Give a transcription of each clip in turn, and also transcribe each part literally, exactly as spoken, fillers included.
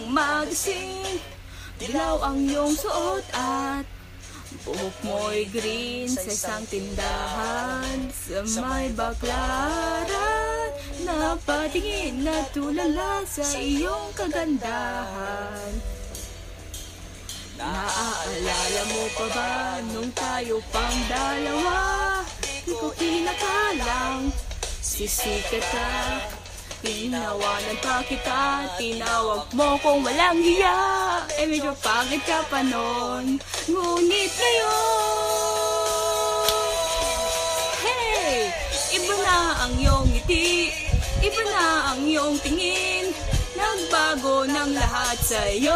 magising. Dilaw ang iyong suot at buhok mo'y green sa isang tindahan sa may baklaran. Napatingin na tulala sa iyong kagandahan. Naaalala mo pa ba nung tayo pang dalawa? Di ko kinakalang sisikat ka. Tinawanan pa kita, tinawag mo kung walang hiya. Eh medyo pangit ka pa nun, ngunit ngayon, hey! Iba na ang iyong ngiti, iba na ang iyong tingin. Nagbago ng lahat sa'yo.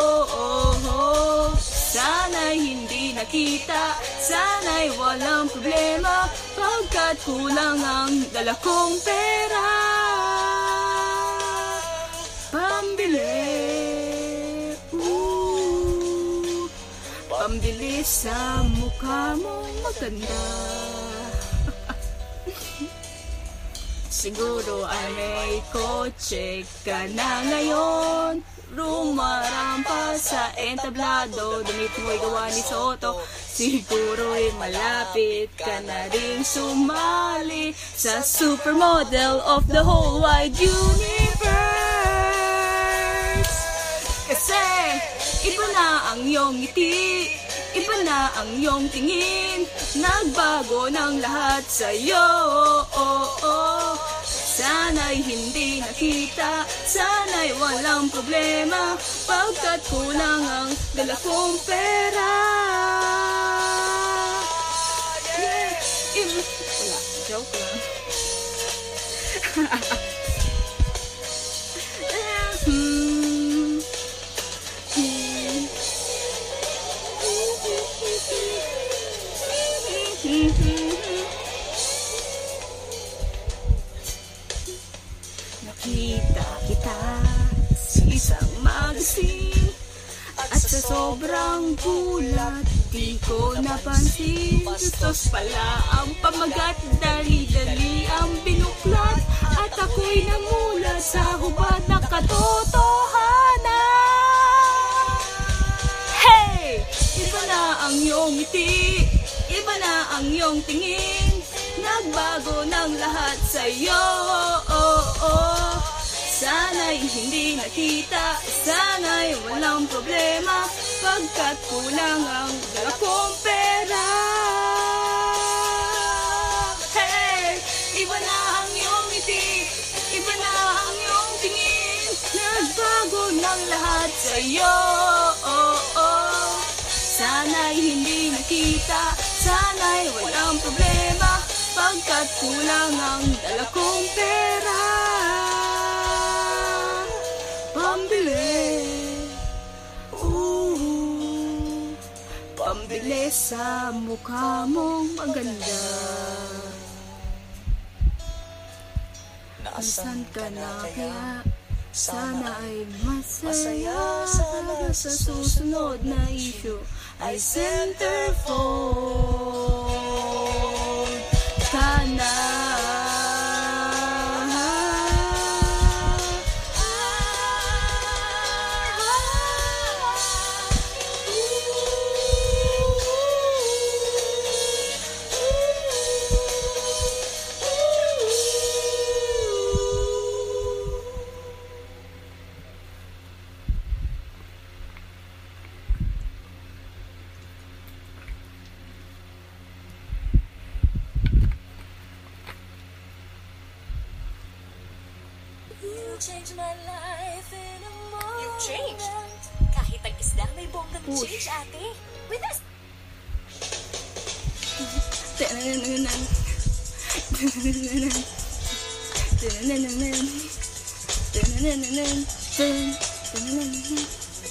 Sana'y hindi nakita, sana'y walang problema, pagkat kulang ang dala kong pera. Pambili, ooh, pambili sa mukha mong maganda. Siguro ay may kotse ka na ngayon, rumarampa sa entablado, damit mo'y gawa ni Soto. Siguro'y malapit ka na ring sumali sa supermodel of the whole wide universe. Kasi iba na ang iyong ngiti, iba na ang iyong tingin. Nagbago ng lahat sa'yo. oh, oh. Sana'y hindi nakita, sana'y walang problema, pagkat kulang ang dala kong pera. Yeah. Iba... Wala, joke lang. hmm. Nakita kita sa isang magazine, at sa sobrang gulat di ko napansin. Gustos pala ang pamagat, dali-dali ang binuklat, at ako'y namulat sa hubad na katotohanan. Hey! Iba na ang iyong ngiti, iba na ang iyong tingin. Nagbago ng lahat sa'yo. oh, oh. Sana'y hindi nakita, sana'y walang problema, pagkat kulang ang dala kong pera. Hey! Iba na ang iyong ngiti, iba na ang iyong tingin. Nagbago ng lahat sa'yo. oh, oh. Sana'y hindi nakita, sana'y walang problema, pagkat kulang ang dala kong pera. Pambili, ooh, pambili sa mukha mong maganda. Nasaan ka na kaya? Sana ay masaya. Sana sa susunod na issue ay centerfold ka na. Change my life in a moment. You've changed. Kahit ang isda may bonggang change, ate. With us. Tanananan. Tanananan. Tanananan. Tanananan. Tanananan.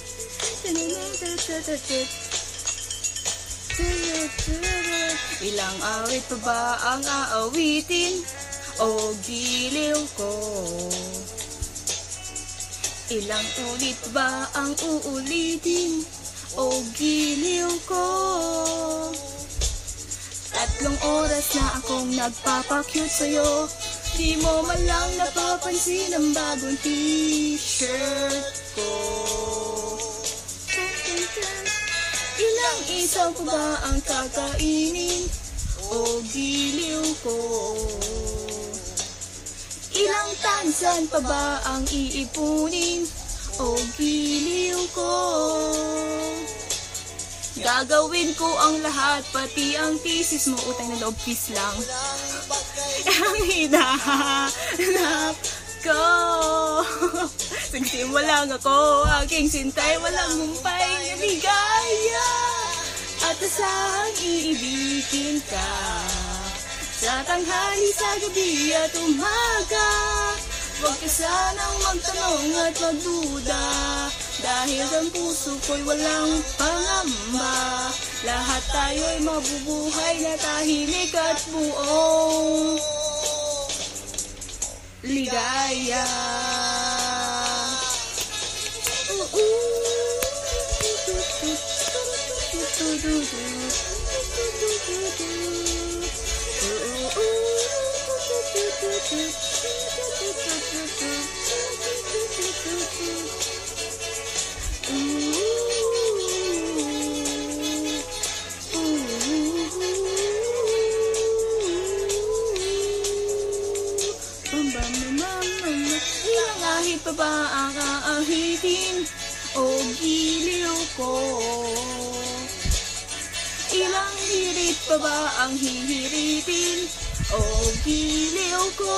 Tanananan. Ilang awit pa ba ang aawitin o giliw ko? Ilang ulit ba ang uulitin o giliw ko? Tatlong oras na akong nagpapakyut sa'yo, Di mo man lang napapansin ang bagong t-shirt ko. Ilang isaw pa ba ang kakainin o giliw ko? Ilang tansan pa ba ang iipunin o giliw ko? Gagawin ko ang lahat, pati ang thesis mo. Utang na loob, peace lang. Ang hinahanap ko. Nagsimula lang ako, aking sintay, walang humpay na ligaya. At asahang iibigin ka sa tanghali, sa gabi at umaga. Huwag ka sanang magtanong at magduda, dahil ang puso ko'y walang pangamba. Lahat tayo'y mabubuhay na tahimik at buong ligaya. Ilang ahit pa ba ang aahitin o giliw ko? Ilang hirit pa ba ang hihiritin o giliw ko?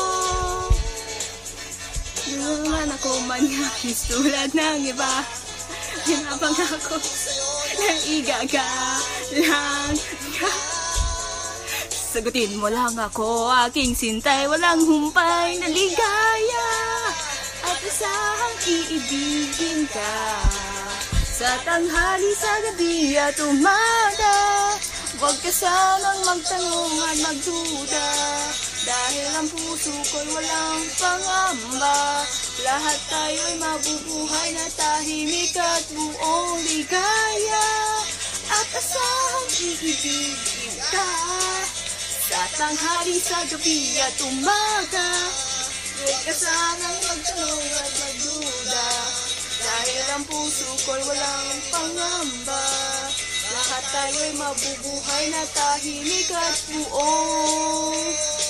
Naman ako manyakis tulad ng iba, hinabang ako ng igagalang ka. Sagutin mo lang ako, aking sintay, walang humpay na ligaya. At asahang iibigin ka sa tanghali, sa gabi at umaga. Huwag ka sanang magtanong at magduda, dahil ang puso ko'y walang pangamba. Lahat tayo'y mabubuhay na tahimik at buong ligaya. At asahang iibigin ka sa tanghali, sa gabi at umaga. Huwag ka sanang magtanong at magduda, dahil ang puso ko'y walang pangamba. Lahat tayo'y mabubuhay na tahimik at buong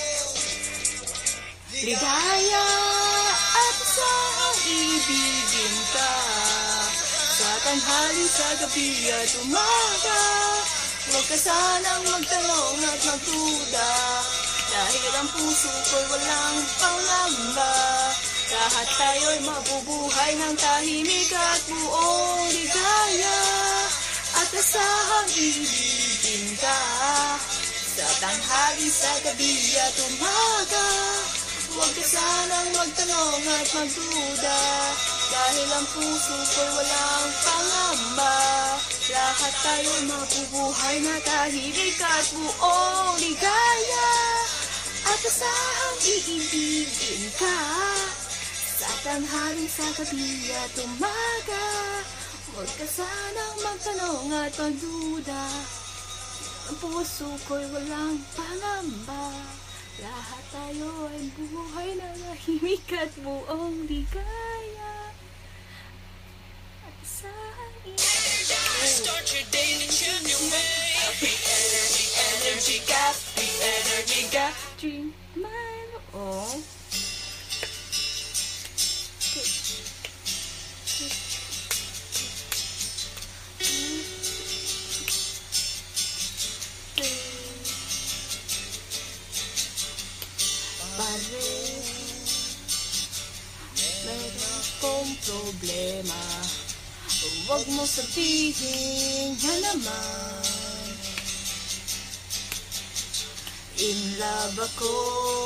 ligaya. At asahang ibigin ka sa tanghali, sa gabi at umaga. Huwag ka sanang magtanong at magduda, dahil ang puso ko'y walang pangamba. Lahat tayo'y mabubuhay ng tahimik at buong ligaya. At asahang ibigin ka sa tanghali, sa gabi at umaga. Huwag ka sanang magtanong at magduda, dahil ang puso ko'y walang pangamba. Lahat tayo'y mabubuhay na tahimik at buong ligaya. At asahang iibigin ka sa tanghali, sa gabi at umaga. Huwag ka sanang magtanong at magduda, ang puso ko'y walang pangamba. Lahat tayo ay buhay na tahimik at buong ligaya. At asahang Start your day in your way. Free energy, energy ka, free energy ka. Dream my oh. Pare, meron kong problema. Huwag mo sabihin na naman. In love ako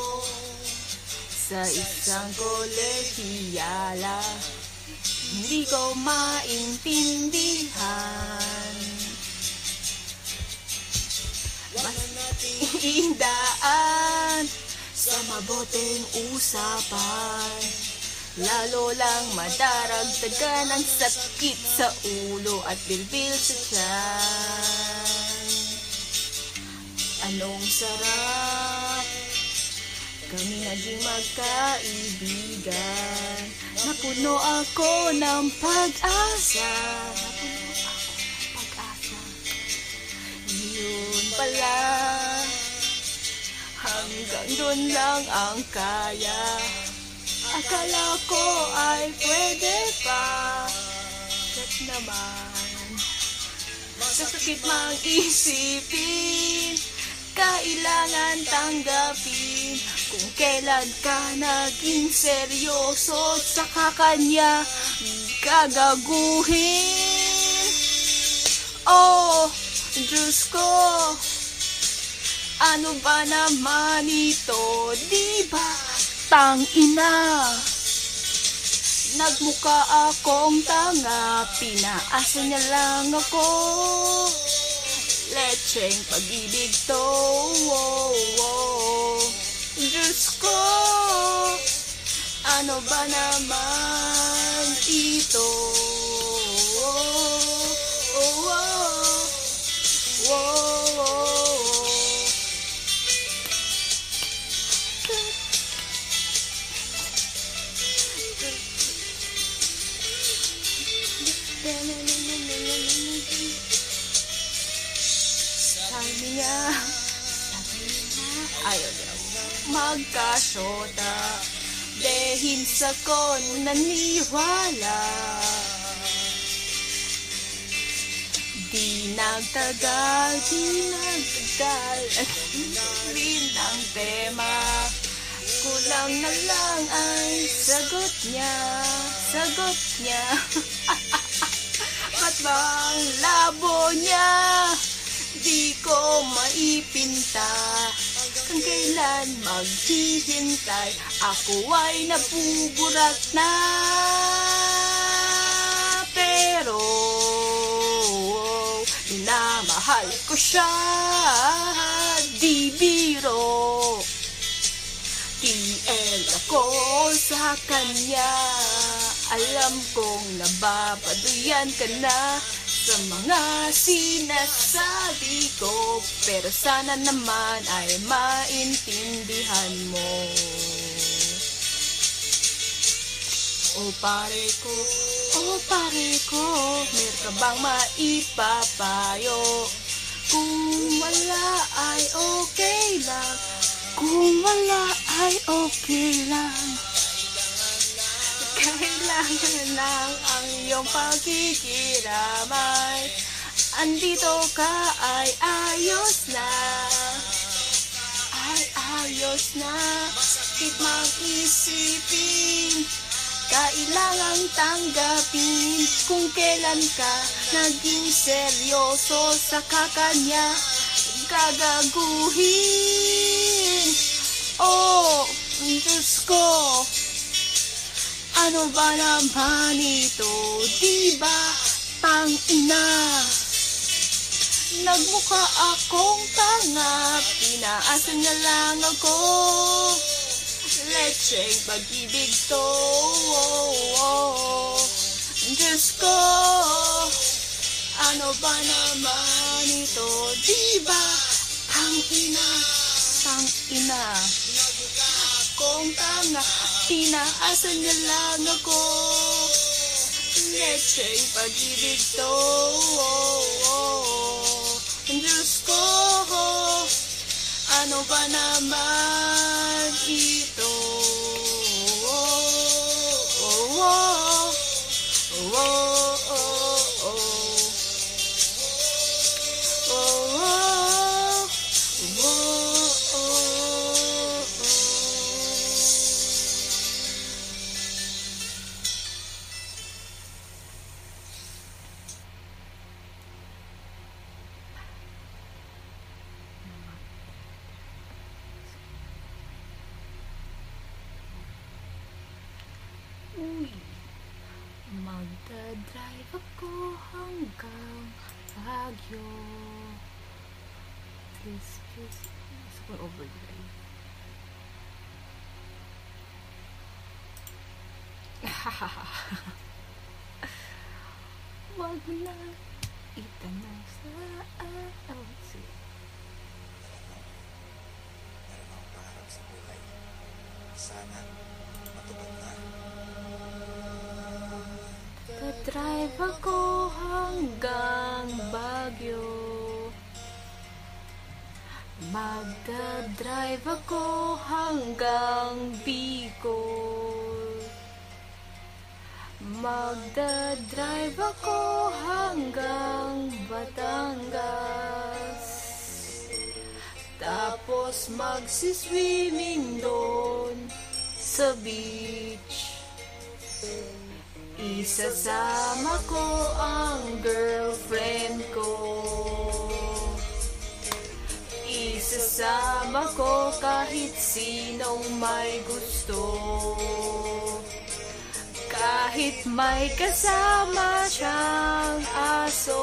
sa isang kolehiyala. Hindi ko maintindihan. Mas indaan sa mabuting usapan, lalo lang madaragdagan ang sakit sa ulo at bilbil sa tiyan. Anong sarap kami naging magkaibigan. Napuno ako ng pag-asa. Napuno ako ng pag-asa. Yun pala, hanggang doon lang ang kaya. Akala ko ay pwede pa. Kat naman, masasakit mang isipin, kailangan tanggapin kung kailan ka naging seryoso, saka kanya gagaguhin. Oh, Diyos ko, ano ba naman ito, diba? Tangina, nagmukha akong tanga, pinaasa niya lang ako. Lecheng pag-ibig to, oh, oh. Diyos ko, ano ba naman ito? Oh, oh, oh, oh, oh. Sabi niya, sabi niya, ayaw daw magkasyota, dahil sa ko naniwala. Di nagtagal, di nagtagal, at rin ang tema. Kulang na lang ay sagot niya, sagot niya. Ba't ba ang labo niya? Di ko maipinta. Kung kailan maghihintay, ako ay nabuburat na. Pero minamahal ko siya, di biro. T L ako sa kanya. Alam kong nababaduyan ka na sa mga sinasabi ko, pero sana naman ay maintindihan mo. O pare ko, o pare ko, meron ka bang maipapayo? Kung wala ay okay lang, kung wala ay okay lang. Kailangan lang ang iyong pagkikiramay. Andito ka ay ayos na, ay ayos na. Bakit mang isipin, kailangang tanggapin kung kailan ka naging seryoso, sa kakanya gagaguhin. Oh, Diyos ko, ano ba naman ito, diba? Tangina, nagmukha akong tanga, pinaasa niya lang ako. Lecheng pag-ibig to, oh, oh. Diyos ko, ano ba naman ito, diba? Tangina, tangina, kung tanga, pinaasa niya lang ako. Lecheng pag-ibig to, oh, oh. Diyos ko, ano ba naman ito? Oh, oh, oh, oh, oh, oh, oh, uy, magdadrive ako hanggang Baguio. Please, please, gusto ko overdrive. Wag na itanong sa outfit. Meron akong pangarap sa buhay. Sana matupad na. Ka-drive ako hanggang Baguio. Magda-drive ako hanggang Bicol. Magda-drive ako hanggang Batangas. Tapos magsiswimming doon sa beach. Isasama ko ang girlfriend ko. Isasama ko kahit sinong may gusto. Kahit may kasama siyang aso.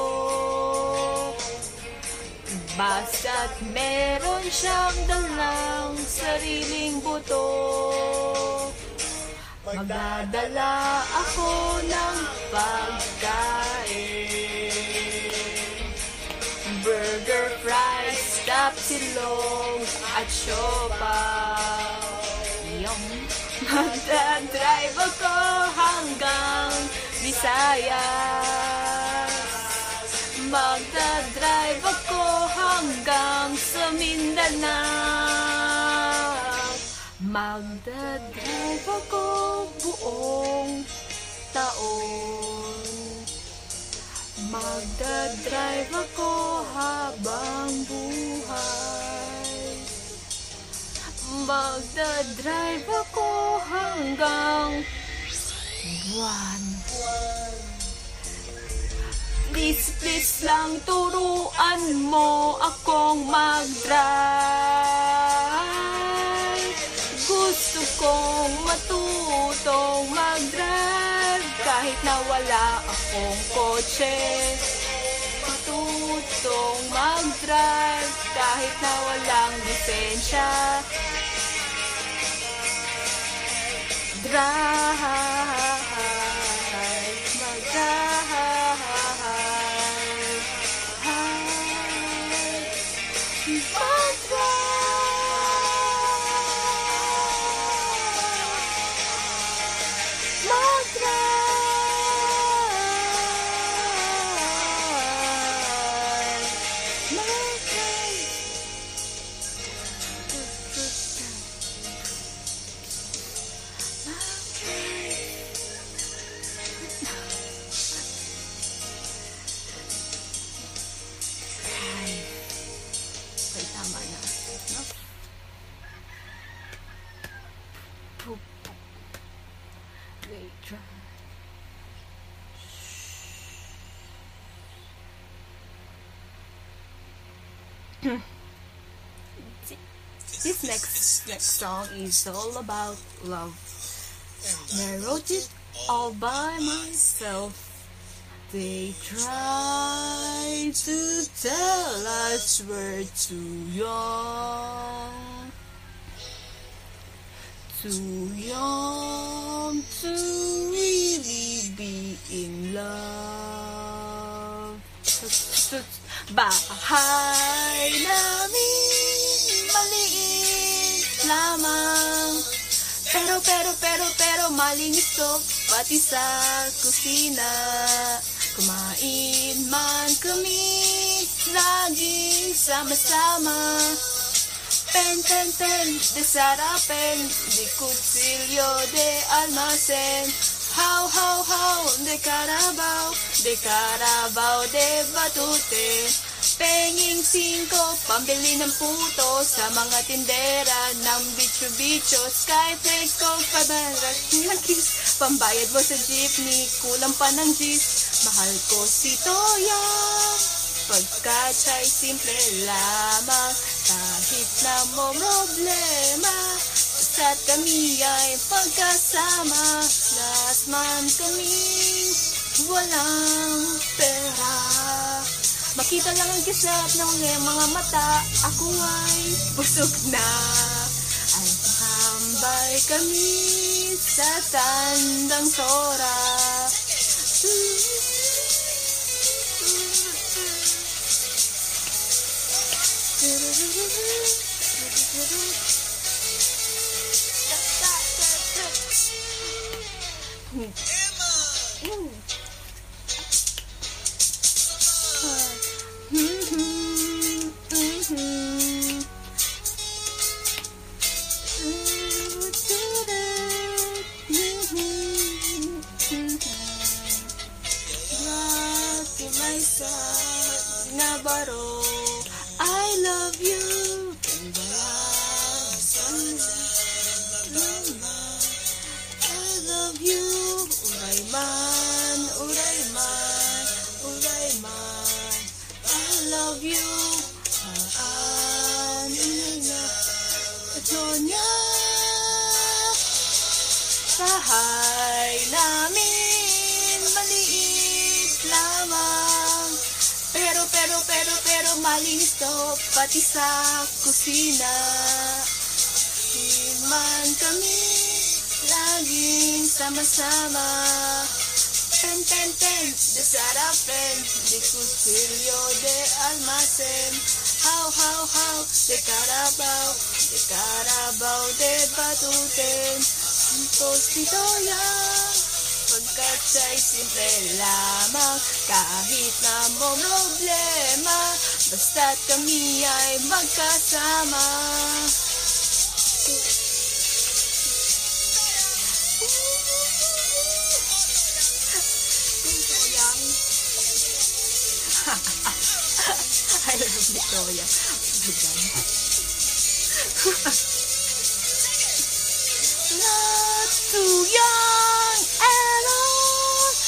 Basta't meron siyang dalang sariling buto. Magdadala ako ng pagkain. Burger, fries, tapsilog at siopaw. Yum! Magdadrive ako hanggang Visayas. Magdadrive ako hanggang sa Mindanao. Magdadrive ako buong taon. Magdadrive ako habang buhay. Magdadrive ako hanggang buwan. Please, please lang turuan mo akong mag-drive. Gusto kong matutong mag-drive kahit na wala akong kotse. Matutong mag-drive kahit na walang lisensya. Drive, mag-drive. Tama na, no? Poop. They try. This next next song is all about love. And I wrote it all by myself. They try to tell us we're too young, too young to really be in love. Bahay namin maliit lamang, pero pero pero pero malinis to pati sa kusina. Kumain man kami, laging sama-sama. Pen, pen, pen, de sarapen, de kutsilyo, de almacen. How, how, how, de carabao, de carabao, de batute. Penging singko, pambili ng puto sa mga tindera ng bicho-bicho. Skyflakes ko, pabarat ng kiss. Pambayad mo sa jeepney, kulang pa ng jeep. Mahal ko si Toya, pagkat siya'y simple lamang. Kahit na mo problema, basta't kami ay pagkasama. Lahat man kaming walang pera. Makita lang ang kisap ng mga mata, ako ay busog na. Ay tambay kami sa tandang sora. Emma! Ooh. Mhm, mhm. Liza Navarro, I love you. I love you. Urayman, Urayman, Urayman. I love you. Aan, ina, Tonya. Bahay namin maliit lamang, pero pero pero pero malinis to pati sa kusina. Di man kami laging sama-sama. Ten ten ten de sarapin, de cuchillo de almacen. How how how de carabao, de carabao de batuten. Postito yan, pagkat siya'y simple lamang, kahit na mo problema, basta't kami ay magkasama. I love Victoria. Not too young and old.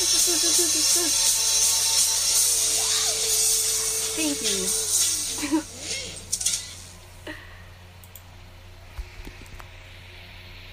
Thank you.